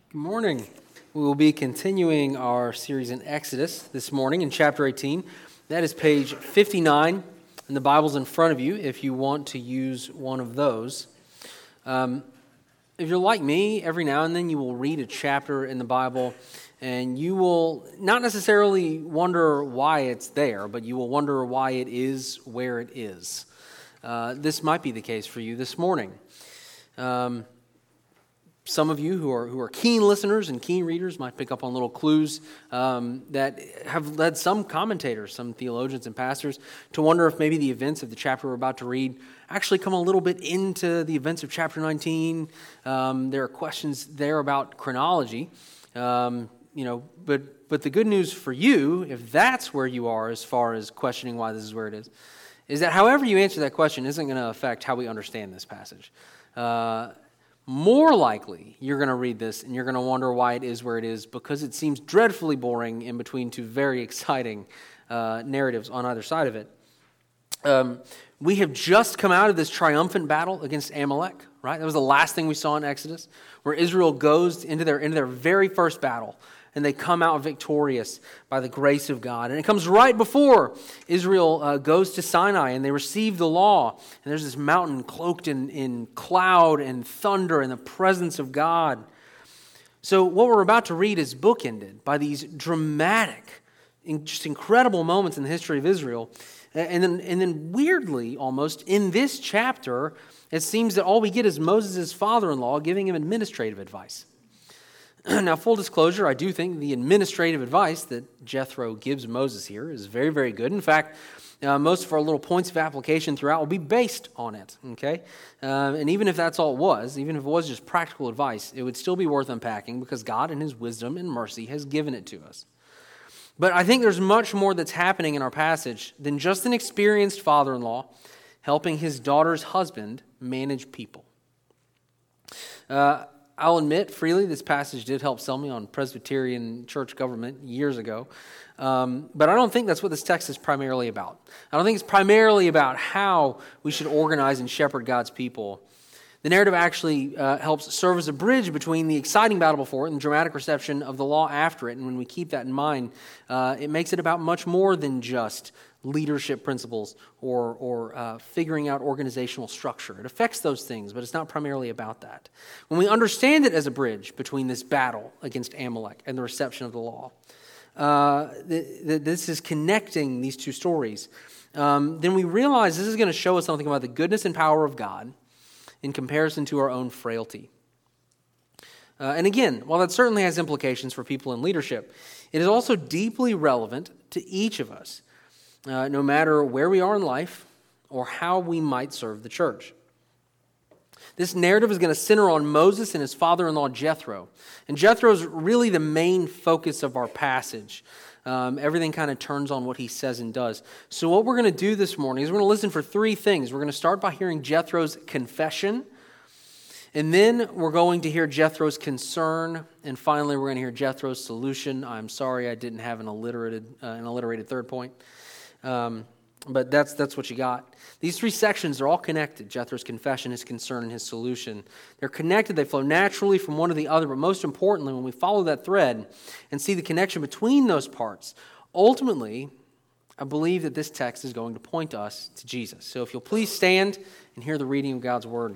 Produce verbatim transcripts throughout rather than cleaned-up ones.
Good morning. We will be continuing our series in Exodus this morning in chapter eighteen. That is page fifty-nine, and the Bible's in front of you if you want to use one of those. Um, if you're like me, every now and then you will read a chapter in the Bible, and you will not necessarily wonder why it's there, but you will wonder why it is where it is. Uh, this might be the case for you this morning. Um, Some of you who are who are keen listeners and keen readers might pick up on little clues um, that have led some commentators, some theologians and pastors, to wonder if maybe the events of the chapter we're about to read actually come a little bit into the events of chapter nineteen. Um, there are questions there about chronology, um, you know. But but the good news for you, if that's where you are as far as questioning why this is where it is, is that however you answer that question isn't going to affect how we understand this passage. Uh, More likely, you're going to read this and you're going to wonder why it is where it is because it seems dreadfully boring in between two very exciting uh, narratives on either side of it. Um, we have just come out of this triumphant battle against Amalek, right? That was the last thing we saw in Exodus, where Israel goes into their into their very first battle, and they come out victorious by the grace of God. And it comes right before Israel uh, goes to Sinai and they receive the law. And there's this mountain cloaked in, in cloud and thunder and the presence of God. So what we're about to read is bookended by these dramatic, just incredible moments in the history of Israel. And then, and then weirdly, almost, in this chapter, it seems that all we get is Moses' father-in-law giving him administrative advice. Now, full disclosure, I do think the administrative advice that Jethro gives Moses here is very, very good. In fact, uh, most of our little points of application throughout will be based on it, okay? Uh, and even if that's all it was, even if it was just practical advice, it would still be worth unpacking because God in His wisdom and mercy has given it to us. But I think there's much more that's happening in our passage than just an experienced father-in-law helping his daughter's husband manage people. Uh I'll admit freely this passage did help sell me on Presbyterian church government years ago, um, but I don't think that's what this text is primarily about. I don't think it's primarily about how we should organize and shepherd God's people. The narrative actually uh, helps serve as a bridge between the exciting battle before it and the dramatic reception of the law after it, and when we keep that in mind, uh, it makes it about much more than just leadership principles or or uh, figuring out organizational structure. It affects those things, but it's not primarily about that. When we understand it as a bridge between this battle against Amalek and the reception of the law, uh, th- th- this is connecting these two stories, um, then we realize this is going to show us something about the goodness and power of God in comparison to our own frailty. Uh, and again, while that certainly has implications for people in leadership, it is also deeply relevant to each of us, Uh, no matter where we are in life or how we might serve the church. This narrative is going to center on Moses and his father-in-law Jethro. And Jethro is really the main focus of our passage. Um, everything kind of turns on what he says and does. So what we're going to do this morning is we're going to listen for three things. We're going to start by hearing Jethro's confession. And then we're going to hear Jethro's concern. And finally, we're going to hear Jethro's solution. I'm sorry I didn't have an alliterated, uh, an alliterated third point. Um, but that's that's what you got. These three sections are all connected. Jethro's confession, his concern, and his solution. They're connected. They flow naturally from one to the other. But most importantly, when we follow that thread and see the connection between those parts, ultimately, I believe that this text is going to point us to Jesus. So if you'll please stand and hear the reading of God's word.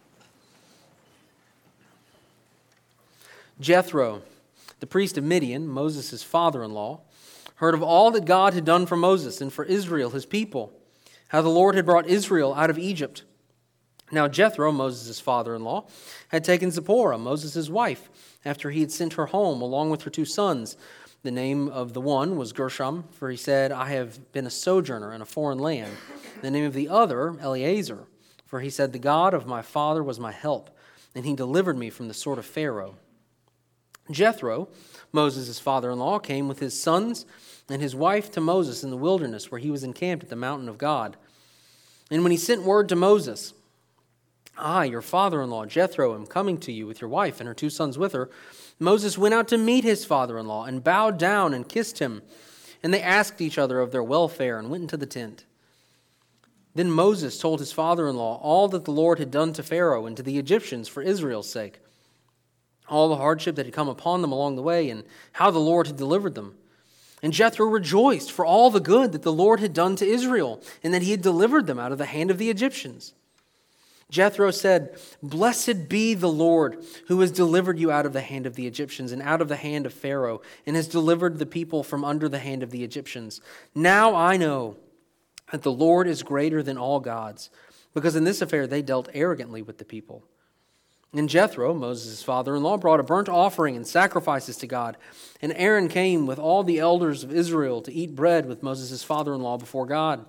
Jethro, the priest of Midian, Moses' father-in-law, heard of all that God had done for Moses and for Israel, his people, how the Lord had brought Israel out of Egypt. Now Jethro, Moses' father-in-law, had taken Zipporah, Moses' wife, after he had sent her home along with her two sons. The name of the one was Gershom, for he said, I have been a sojourner in a foreign land. The name of the other, Eleazar, for he said, the God of my father was my help, and he delivered me from the sword of Pharaoh. Jethro, Moses' father-in-law, came with his sons and his wife to Moses in the wilderness where he was encamped at the mountain of God. And when he sent word to Moses, I, your father-in-law, Jethro, am coming to you with your wife and her two sons with her, Moses went out to meet his father-in-law and bowed down and kissed him. And they asked each other of their welfare and went into the tent. Then Moses told his father-in-law all that the Lord had done to Pharaoh and to the Egyptians for Israel's sake. all the hardship that had come upon them along the way, and how the Lord had delivered them. And Jethro rejoiced for all the good that the Lord had done to Israel, and that he had delivered them out of the hand of the Egyptians. Jethro said, "Blessed be the Lord, who has delivered you out of the hand of the Egyptians and out of the hand of Pharaoh, and has delivered the people from under the hand of the Egyptians. Now I know that the Lord is greater than all gods, because in this affair they dealt arrogantly with the people." And Jethro, Moses' father-in-law, brought a burnt offering and sacrifices to God. And Aaron came with all the elders of Israel to eat bread with Moses' father-in-law before God.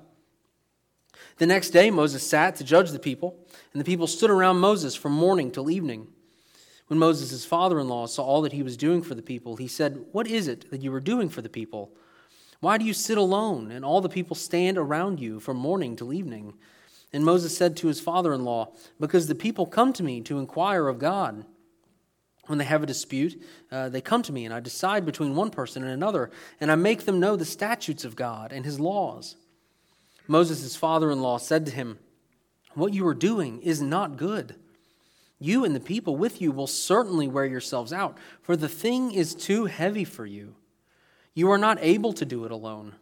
The next day Moses sat to judge the people, and the people stood around Moses from morning till evening. When Moses' father-in-law saw all that he was doing for the people, he said, "What is it that you are doing for the people? Why do you sit alone, and all the people stand around you from morning till evening?" And Moses said to his father-in-law, "Because the people come to me to inquire of God. When they have a dispute, uh, they come to me, and I decide between one person and another, and I make them know the statutes of God and his laws." Moses' father-in-law said to him, "What you are doing is not good. You and the people with you will certainly wear yourselves out, for the thing is too heavy for you. You are not able to do it alone.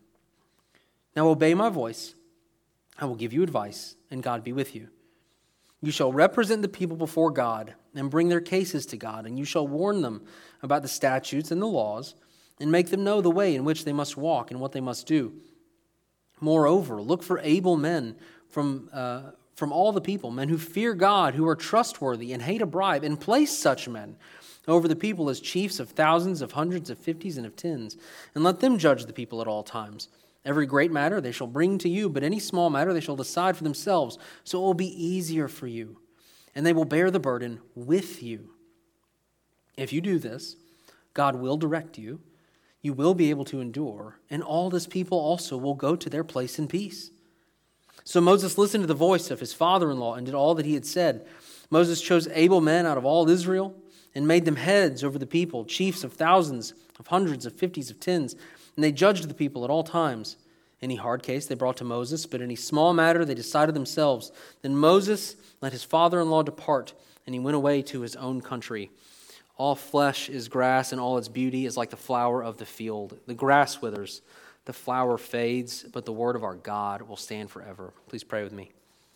Now obey my voice. I will give you advice, and God be with you. You shall represent the people before God and bring their cases to God, and you shall warn them about the statutes and the laws, and make them know the way in which they must walk and what they must do. Moreover, look for able men from uh, from all the people, men who fear God, who are trustworthy and hate a bribe, and place such men over the people as chiefs of thousands, of hundreds, of fifties, and of tens, and let them judge the people at all times. Every great matter they shall bring to you, but any small matter they shall decide for themselves, so it will be easier for you, and they will bear the burden with you. If you do this, God will direct you, you will be able to endure, and all this people also will go to their place in peace." So Moses listened to the voice of his father-in-law and did all that he had said. Moses chose able men out of all Israel and made them heads over the people, chiefs of thousands, of hundreds, of fifties, of tens, and they judged the people at all times. Any hard case they brought to Moses, but any small matter they decided themselves. Then Moses let his father-in-law depart, and he went away to his own country. All flesh is grass, and all its beauty is like the flower of the field. The grass withers, the flower fades, but the word of our God will stand forever. Please pray with me.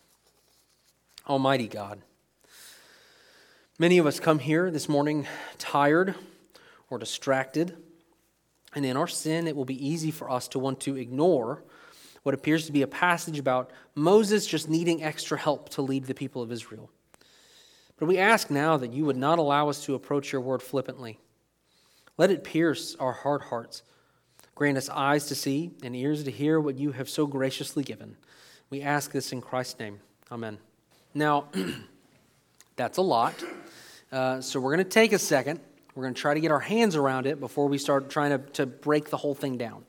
Almighty God, many of us come here this morning tired or distracted, and in our sin, it will be easy for us to want to ignore what appears to be a passage about Moses just needing extra help to lead the people of Israel. But we ask now that you would not allow us to approach your word flippantly. Let it pierce our hard hearts. Grant us eyes to see and ears to hear what you have so graciously given. We ask this in Christ's name. Amen. Now, that's a lot. Uh, so we're going to take a second. We're going to try to get our hands around it before we start trying to, to break the whole thing down.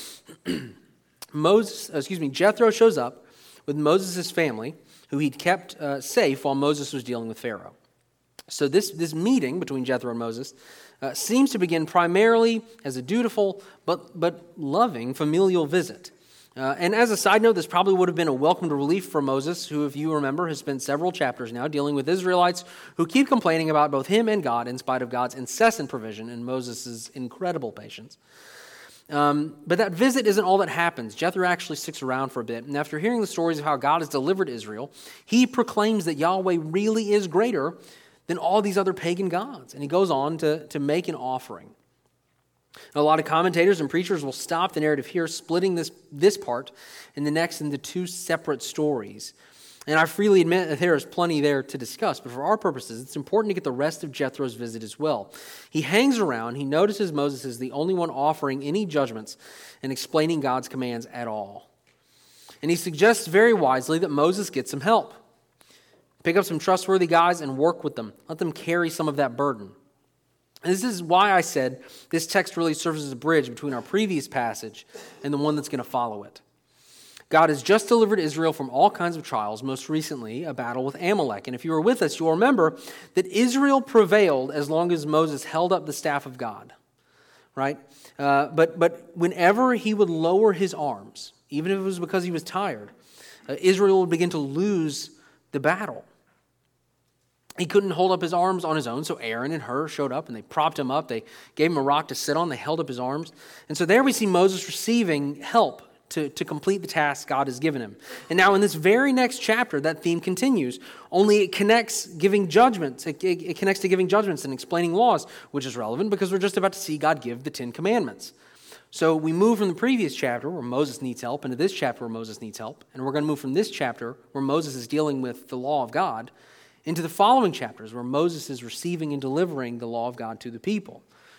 Moses, excuse me, Jethro shows up with Moses' family, who he'd kept uh, safe while Moses was dealing with Pharaoh. So this, this meeting between Jethro and Moses uh, seems to begin primarily as a dutiful but, but loving familial visit. Uh, and as a side note, this probably would have been a welcomed relief for Moses, who, if you remember, has spent several chapters now dealing with Israelites who keep complaining about both him and God in spite of God's incessant provision and Moses' incredible patience. Um, but that visit isn't all that happens. Jethro actually sticks around for a bit, and after hearing the stories of how God has delivered Israel, he proclaims that Yahweh really is greater than all these other pagan gods, and he goes on to, to make an offering. A lot of commentators and preachers will stop the narrative here, splitting this, this part and the next into two separate stories. And I freely admit that there is plenty there to discuss, but for our purposes, it's important to get the rest of Jethro's visit as well. He hangs around, he notices Moses is the only one offering any judgments and explaining God's commands at all. And he suggests very wisely that Moses get some help. Pick up some trustworthy guys and work with them. Let them carry some of that burden. And this is why I said this text really serves as a bridge between our previous passage and the one that's going to follow it. God has just delivered Israel from all kinds of trials, most recently a battle with Amalek. And if you were with us, you'll remember that Israel prevailed as long as Moses held up the staff of God, right? Uh, but, but whenever he would lower his arms, even if it was because he was tired, uh, Israel would begin to lose the battle. he couldn't hold up his arms on his own, so Aaron and Hur showed up, and they propped him up. They gave him a rock to sit on. They held up his arms. And so there we see Moses receiving help to, to complete the task God has given him. And now in this very next chapter, that theme continues, only it connects giving judgments. It, it, it connects to giving judgments and explaining laws, which is relevant because we're just about to see God give the Ten Commandments. So we move from the previous chapter where Moses needs help into this chapter where Moses needs help. And we're going to move from this chapter where Moses is dealing with the law of God into the following chapters where Moses is receiving and delivering the law of God to the people.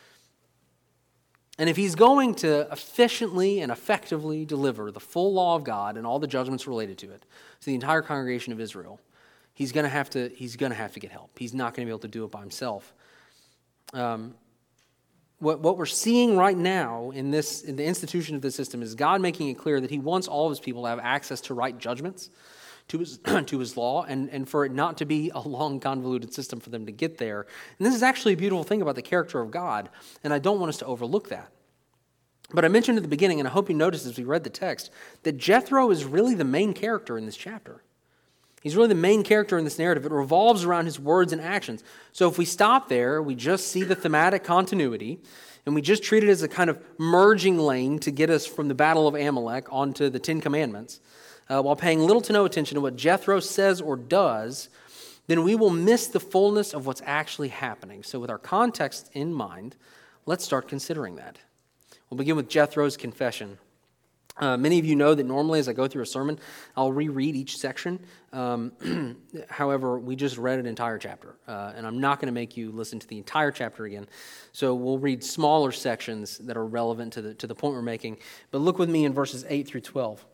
And if he's going to efficiently and effectively deliver the full law of God and all the judgments related to it to the entire congregation of Israel, he's going to have to he's going to have to get help. He's not going to be able to do it by himself. Um, what what we're seeing right now in this in the institution of this system is God making it clear that he wants all of his people to have access to right judgments, to his to his law, and, and for it not to be a long, convoluted system for them to get there. And this is actually a beautiful thing about the character of God, and I don't want us to overlook that. But I mentioned at the beginning, and I hope you noticed as we read the text, that Jethro is really the main character in this chapter. He's really the main character in this narrative. It revolves around his words and actions. So if we stop there, we just see the thematic continuity, and we just treat it as a kind of merging lane to get us from the Battle of Amalek onto the Ten Commandments, Uh, while paying little to no attention to what Jethro says or does, then we will miss the fullness of what's actually happening. So with our context in mind, let's start considering that. We'll begin with Jethro's confession. Uh, many of you know that normally as I go through a sermon, I'll reread each section. Um, however, we just read an entire chapter, uh, and I'm not going to make you listen to the entire chapter again. So we'll read smaller sections that are relevant to the, to the point we're making. But look with me in verses eight through twelve.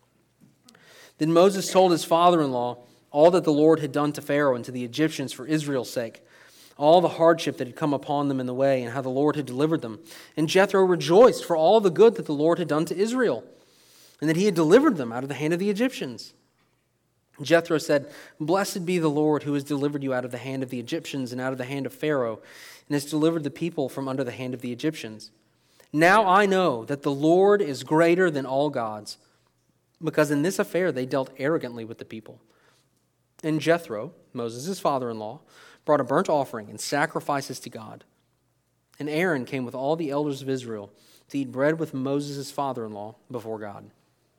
Then Moses told his father-in-law all that the Lord had done to Pharaoh and to the Egyptians for Israel's sake, all the hardship that had come upon them in the way, and how the Lord had delivered them. And Jethro rejoiced for all the good that the Lord had done to Israel, and that he had delivered them out of the hand of the Egyptians. Jethro said, "Blessed be the Lord who has delivered you out of the hand of the Egyptians and out of the hand of Pharaoh, and has delivered the people from under the hand of the Egyptians. Now I know that the Lord is greater than all gods, because in this affair they dealt arrogantly with the people." And Jethro, Moses' father-in-law, brought a burnt offering and sacrifices to God. And Aaron came with all the elders of Israel to eat bread with Moses' father-in-law before God.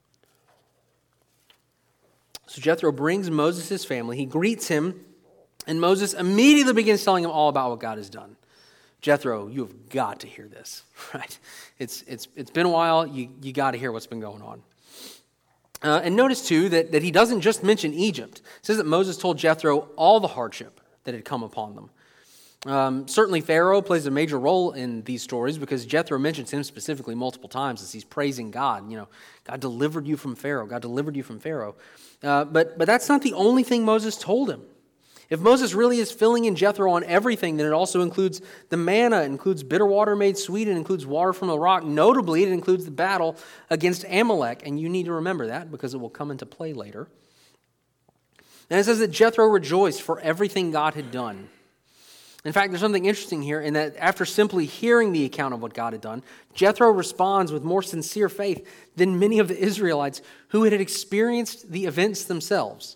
So Jethro brings Moses' family. He greets him, and Moses immediately begins telling him all about what God has done. Jethro, you have got to hear this, right? It's it's it's been a while. You you got to hear what's been going on. Uh, and notice, too, that, that he doesn't just mention Egypt. It says that Moses told Jethro all the hardship that had come upon them. Um, certainly, Pharaoh plays a major role in these stories because Jethro mentions him specifically multiple times as he's praising God. You know, God delivered you from Pharaoh. God delivered you from Pharaoh. Uh, but, but that's not the only thing Moses told him. If Moses really is filling in Jethro on everything, then it also includes the manna, it includes bitter water made sweet, it includes water from the rock. Notably, it includes the battle against Amalek, and you need to remember that because it will come into play later. And it says that Jethro rejoiced for everything God had done. In fact, there's something interesting here in that after simply hearing the account of what God had done, Jethro responds with more sincere faith than many of the Israelites who had experienced the events themselves.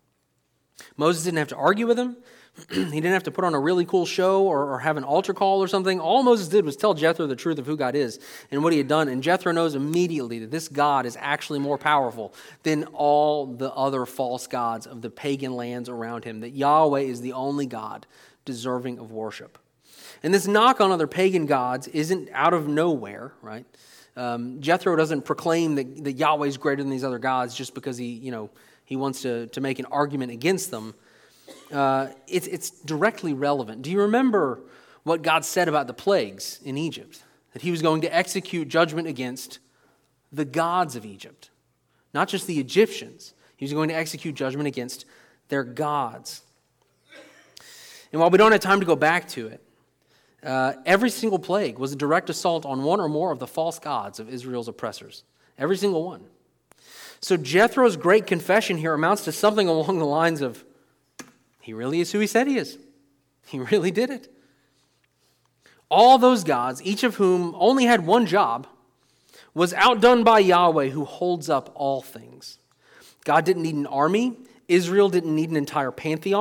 Moses didn't have to argue with him. He didn't have to put on a really cool show or, or have an altar call or something. All Moses did was tell Jethro the truth of who God is and what he had done. And Jethro knows immediately that this God is actually more powerful than all the other false gods of the pagan lands around him, that Yahweh is the only God deserving of worship. And this knock on other pagan gods isn't out of nowhere, right? Um, Jethro doesn't proclaim that, that Yahweh is greater than these other gods just because he, you know, he wants to, to make an argument against them. Uh, it's, it's directly relevant. Do you remember what God said about the plagues in Egypt? That he was going to execute judgment against the gods of Egypt. Not just the Egyptians. He was going to execute judgment against their gods. And while we don't have time to go back to it, uh, every single plague was a direct assault on one or more of the false gods of Israel's oppressors. Every single one. So Jethro's great confession here amounts to something along the lines of, he really is who he said he is. He really did it. All those gods, each of whom only had one job, was outdone by Yahweh who holds up all things. God didn't need an army. Israel didn't need an entire pantheon.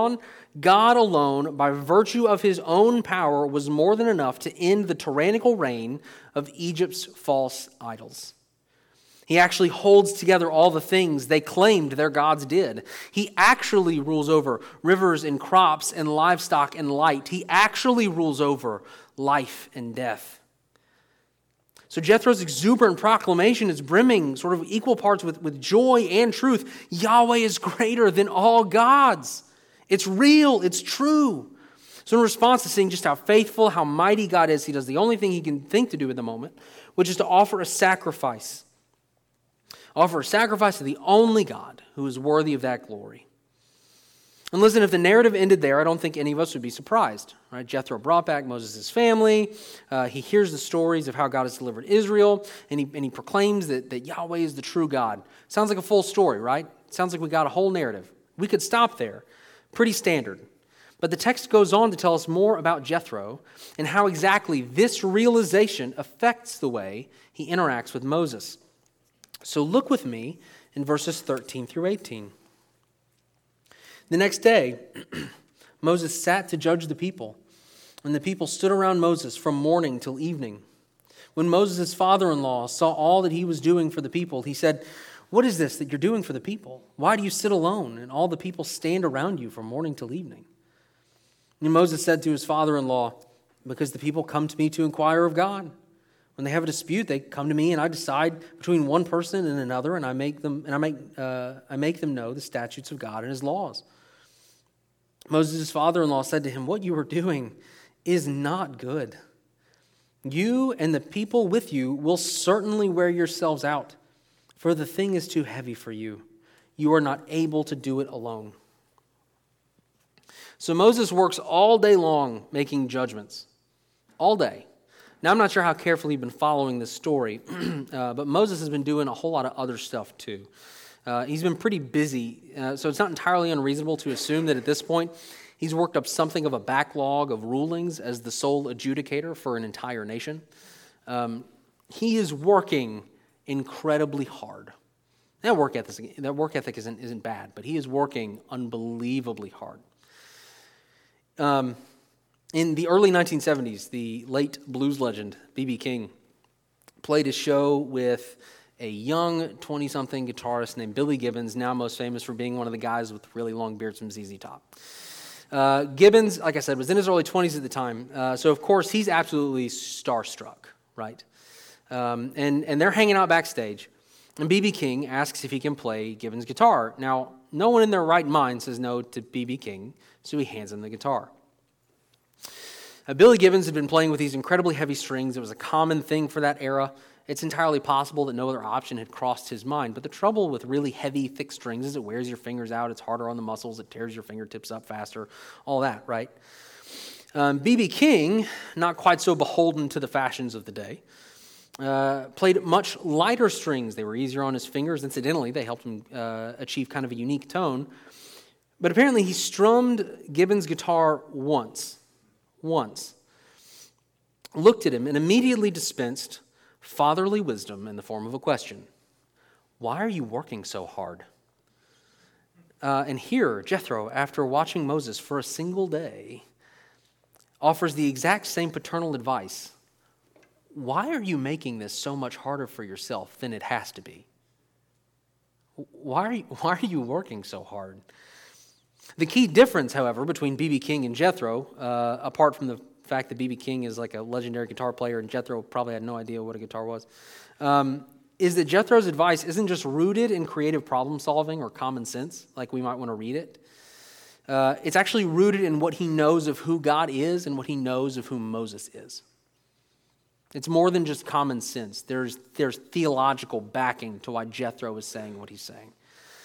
God alone, by virtue of his own power, was more than enough to end the tyrannical reign of Egypt's false idols. He actually holds together all the things they claimed their gods did. He actually rules over rivers and crops and livestock and light. He actually rules over life and death. So Jethro's exuberant proclamation is brimming sort of equal parts with, with joy and truth. Yahweh is greater than all gods. It's real. It's true. So in response to seeing just how faithful, how mighty God is, he does the only thing he can think to do at the moment, which is to offer a sacrifice. Offer a sacrifice to the only God who is worthy of that glory. And listen, if the narrative ended there, I don't think any of us would be surprised. Right? Jethro brought back Moses' family. Uh, he hears the stories of how God has delivered Israel, and he, and he proclaims that, that Yahweh is the true God. Sounds like a full story, right? Sounds like we got a whole narrative. We could stop there. Pretty standard. But the text goes on to tell us more about Jethro and how exactly this realization affects the way he interacts with Moses. So look with me in verses thirteen through eighteen. The next day, Moses sat to judge the people, and the people stood around Moses from morning till evening. When Moses' father-in-law saw all that he was doing for the people, he said, "What is this that you're doing for the people? Why do you sit alone, and all the people stand around you from morning till evening?" And Moses said to his father-in-law, "Because the people come to me to inquire of God. When they have a dispute, they come to me, and I decide between one person and another, and I make them and I make uh, I make them know the statutes of God and his laws." Moses' father-in-law said to him, "What you are doing is not good. You and the people with you will certainly wear yourselves out, for the thing is too heavy for you. You are not able to do it alone." So Moses works all day long making judgments. All day. Now, I'm not sure how carefully you've been following this story, uh, but Moses has been doing a whole lot of other stuff too. Uh, he's been pretty busy, uh, so it's not entirely unreasonable to assume that at this point he's worked up something of a backlog of rulings as the sole adjudicator for an entire nation. Um, he is working incredibly hard. That work ethic, that work ethic isn't, isn't bad, but he is working unbelievably hard. Um. In the early nineteen seventies, the late blues legend B B King played a show with a young twenty-something guitarist named Billy Gibbons, now most famous for being one of the guys with really long beards from Z Z Top. Uh, Gibbons, like I said, was in his early twenties at the time, uh, so of course he's absolutely starstruck, right? Um, and, and they're hanging out backstage, and B B King asks if he can play Gibbons' guitar. Now, no one in their right mind says no to B B King, so he hands him the guitar. Uh, Billy Gibbons had been playing with these incredibly heavy strings. It was a common thing for that era. It's entirely possible that no other option had crossed his mind. But the trouble with really heavy, thick strings is it wears your fingers out. It's harder on the muscles. It tears your fingertips up faster. All that, right? Um, B B King, not quite so beholden to the fashions of the day, uh, played much lighter strings. They were easier on his fingers. Incidentally, they helped him uh, achieve kind of a unique tone. But apparently he strummed Gibbons' guitar once. Once, looked at him and immediately dispensed fatherly wisdom in the form of a question. "Why are you working so hard?" Uh, and here, Jethro, after watching Moses for a single day, offers the exact same paternal advice. "Why are you making this so much harder for yourself than it has to be? Why are you, why are you working so hard?" The key difference, however, between B B King and Jethro, uh, apart from the fact that B B King is like a legendary guitar player and Jethro probably had no idea what a guitar was, um, is that Jethro's advice isn't just rooted in creative problem solving or common sense, like we might want to read it. Uh, it's actually rooted in what he knows of who God is and what he knows of who Moses is. It's more than just common sense. There's, there's theological backing to why Jethro is saying what he's saying.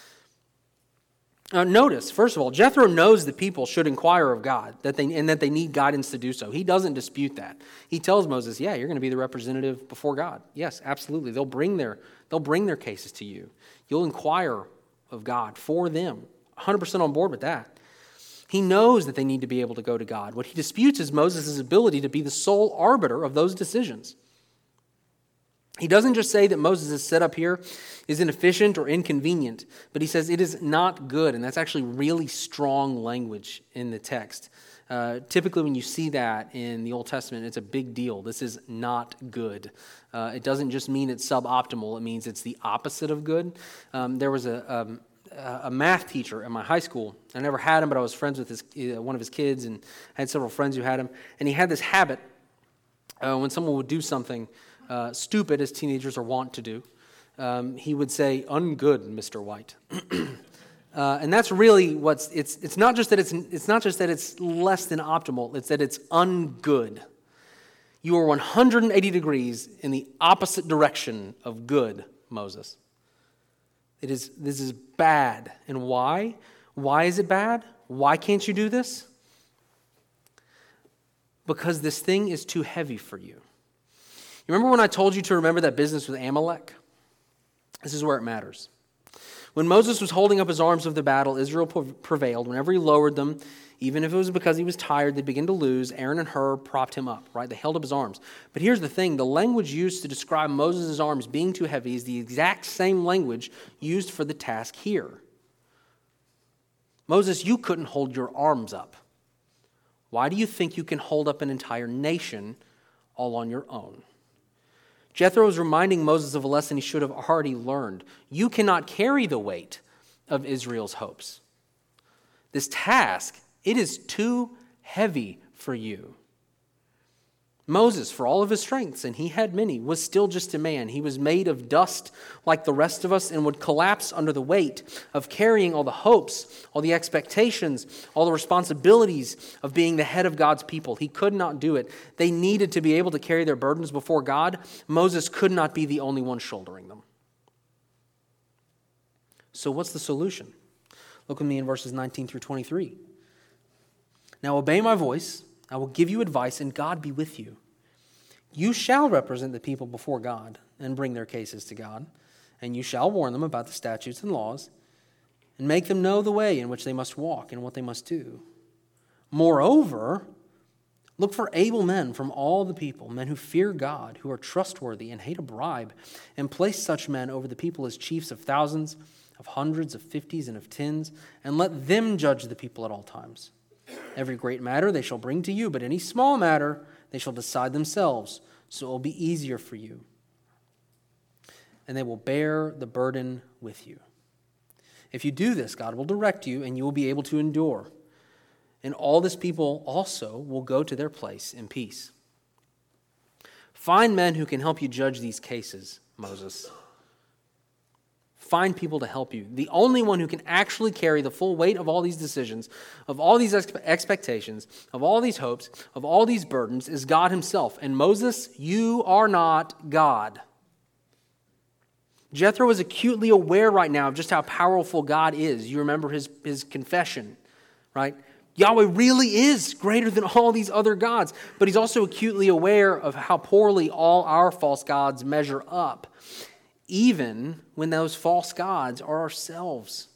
Uh, notice, first of all, Jethro knows that people should inquire of God that they, and that they need guidance to do so. He doesn't dispute that. He tells Moses, yeah, you're going to be the representative before God. Yes, absolutely. They'll bring their, they'll bring their cases to you. You'll inquire of God for them. one hundred percent on board with that. He knows that they need to be able to go to God. What he disputes is Moses' ability to be the sole arbiter of those decisions. He doesn't just say that Moses' setup here is inefficient or inconvenient, but he says it is not good, and that's actually really strong language in the text. Uh, typically when you see that in the Old Testament, it's a big deal. This is not good. Uh, it doesn't just mean it's suboptimal, it means it's the opposite of good. Um, there was a, um, a math teacher at my high school. I never had him, but I was friends with his, uh, one of his kids and had several friends who had him. And he had this habit, uh, when someone would do something Uh, stupid, as teenagers are wont to do, um, he would say, "Ungood, Mister White," uh, and that's really what's. It's. It's not just that it's. It's not just that it's less than optimal. It's that it's ungood. You are one hundred eighty degrees in the opposite direction of good, Moses. It is. This is bad, and why? Why is it bad? Why can't you do this? Because this thing is too heavy for you. You remember when I told you to remember that business with Amalek? This is where it matters. When Moses was holding up his arms of the battle, Israel prevailed. Whenever he lowered them, even if it was because he was tired, they began to lose. Aaron and Hur propped him up, right? They held up his arms. But here's the thing. The language used to describe Moses' arms being too heavy is the exact same language used for the task here. Moses, you couldn't hold your arms up. Why do you think you can hold up an entire nation all on your own? Jethro is reminding Moses of a lesson he should have already learned. You cannot carry the weight of Israel's hopes. This task, it is too heavy for you. Moses, for all of his strengths, and he had many, was still just a man. He was made of dust like the rest of us and would collapse under the weight of carrying all the hopes, all the expectations, all the responsibilities of being the head of God's people. He could not do it. They needed to be able to carry their burdens before God. Moses could not be the only one shouldering them. So what's the solution? Look with me in verses nineteen through twenty-three. Now obey my voice. I will give you advice, and God be with you. You shall represent the people before God and bring their cases to God, and you shall warn them about the statutes and laws, and make them know the way in which they must walk and what they must do. Moreover, look for able men from all the people, men who fear God, who are trustworthy and hate a bribe, and place such men over the people as chiefs of thousands, of hundreds, of fifties, and of tens, and let them judge the people at all times. Every great matter they shall bring to you, but any small matter they shall decide themselves, so it will be easier for you. And they will bear the burden with you. If you do this, God will direct you, and you will be able to endure. And all this people also will go to their place in peace. Find men who can help you judge these cases, Moses. Find people to help you. The only one who can actually carry the full weight of all these decisions, of all these expectations, of all these hopes, of all these burdens is God himself. And Moses, you are not God. Jethro is acutely aware right now of just how powerful God is. You remember his, his confession, right? Yahweh really is greater than all these other gods. But he's also acutely aware of how poorly all our false gods measure up, even when those false gods are ourselves.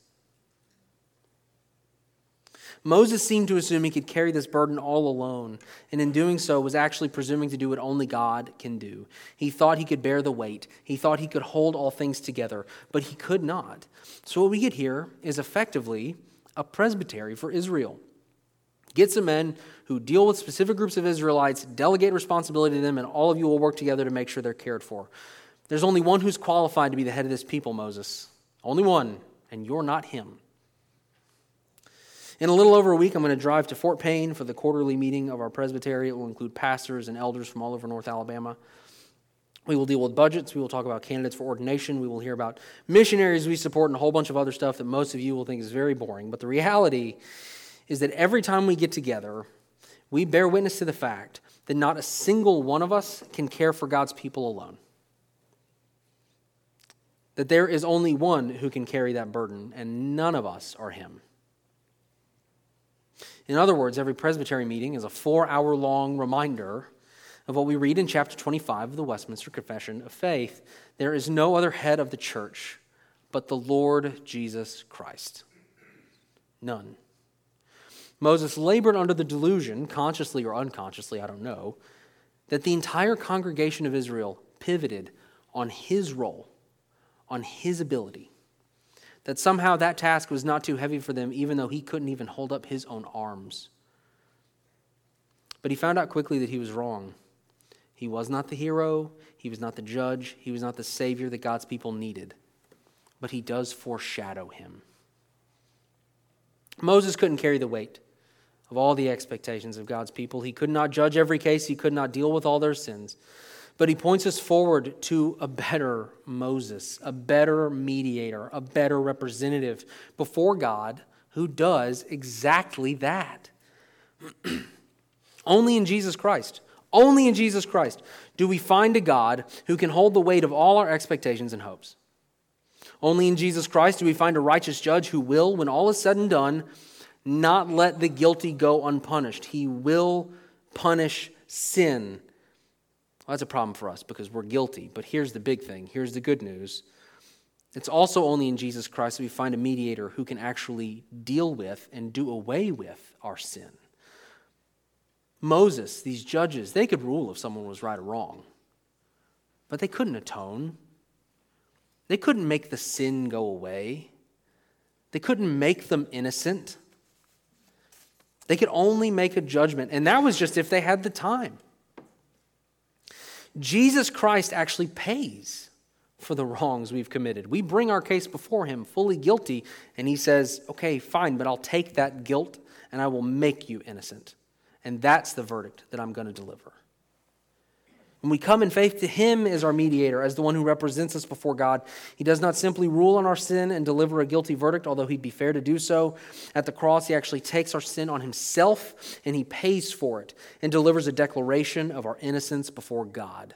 Moses seemed to assume he could carry this burden all alone, and in doing so was actually presuming to do what only God can do. He thought he could bear the weight. He thought he could hold all things together, but he could not. So what we get here is effectively a presbytery for Israel. Get some men who deal with specific groups of Israelites, delegate responsibility to them, and all of you will work together to make sure they're cared for. There's only one who's qualified to be the head of this people, Moses. Only one, and you're not him. In a little over a week, I'm going to drive to Fort Payne for the quarterly meeting of our presbytery. It will include pastors and elders from all over North Alabama. We will deal with budgets. We will talk about candidates for ordination. We will hear about missionaries we support and a whole bunch of other stuff that most of you will think is very boring. But the reality is that every time we get together, we bear witness to the fact that not a single one of us can care for God's people alone. That there is only one who can carry that burden, and none of us are him. In other words, every presbytery meeting is a four-hour-long reminder of what we read in chapter twenty-five of the Westminster Confession of Faith. There is no other head of the church but the Lord Jesus Christ. None. Moses labored under the delusion, consciously or unconsciously, I don't know, that the entire congregation of Israel pivoted on his role, on his ability, that somehow that task was not too heavy for them, even though he couldn't even hold up his own arms. But he found out quickly that he was wrong. He was not the hero, he was not the judge, he was not the savior that God's people needed. But he does foreshadow him. Moses couldn't carry the weight of all the expectations of God's people. He could not judge every case, he could not deal with all their sins. But he points us forward to a better Moses, a better mediator, a better representative before God who does exactly that. Only in Jesus Christ, only in Jesus Christ do we find a God who can hold the weight of all our expectations and hopes. Only in Jesus Christ do we find a righteous judge who will, when all is said and done, not let the guilty go unpunished. He will punish sin. Well, that's a problem for us because we're guilty. But here's the big thing. Here's the good news. It's also only in Jesus Christ that we find a mediator who can actually deal with and do away with our sin. Moses, these judges, they could rule if someone was right or wrong, but they couldn't atone. They couldn't make the sin go away. They couldn't make them innocent. They could only make a judgment, and that was just if they had the time. Jesus Christ actually pays for the wrongs we've committed. We bring our case before him fully guilty, and he says, okay, fine, but I'll take that guilt and I will make you innocent. And that's the verdict that I'm going to deliver. When we come in faith to him as our mediator, as the one who represents us before God, he does not simply rule on our sin and deliver a guilty verdict, although he'd be fair to do so. At the cross, he actually takes our sin on himself and he pays for it and delivers a declaration of our innocence before God.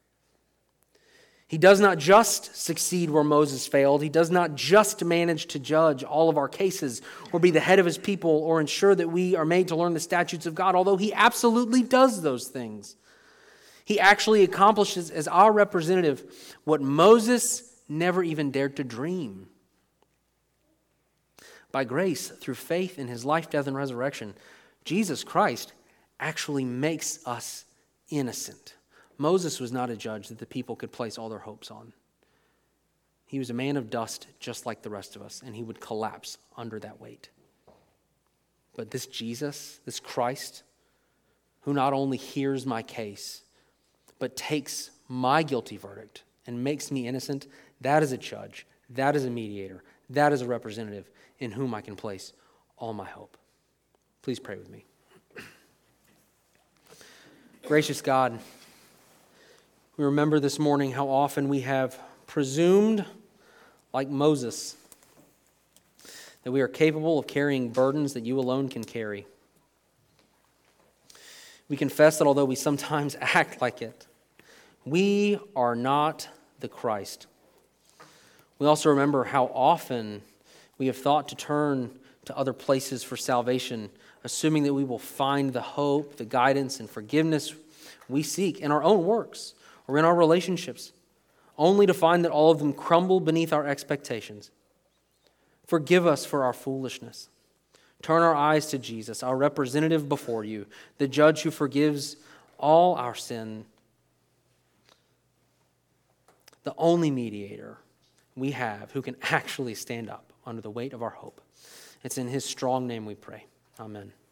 He does not just succeed where Moses failed. He does not just manage to judge all of our cases or be the head of his people or ensure that we are made to learn the statutes of God, although he absolutely does those things. He actually accomplishes as our representative what Moses never even dared to dream. By grace, through faith in his life, death, and resurrection, Jesus Christ actually makes us innocent. Moses was not a judge that the people could place all their hopes on. He was a man of dust just like the rest of us, and he would collapse under that weight. But this Jesus, this Christ, who not only hears my case, but takes my guilty verdict and makes me innocent, that is a judge, that is a mediator, that is a representative in whom I can place all my hope. Please pray with me. Gracious God, we remember this morning how often we have presumed, like Moses, that we are capable of carrying burdens that you alone can carry. We confess that although we sometimes act like it, we are not the Christ. We also remember how often we have thought to turn to other places for salvation, assuming that we will find the hope, the guidance, and forgiveness we seek in our own works or in our relationships, only to find that all of them crumble beneath our expectations. Forgive us for our foolishness. Turn our eyes to Jesus, our representative before you, the judge who forgives all our sin, the only mediator we have who can actually stand up under the weight of our hope. It's in his strong name we pray. Amen.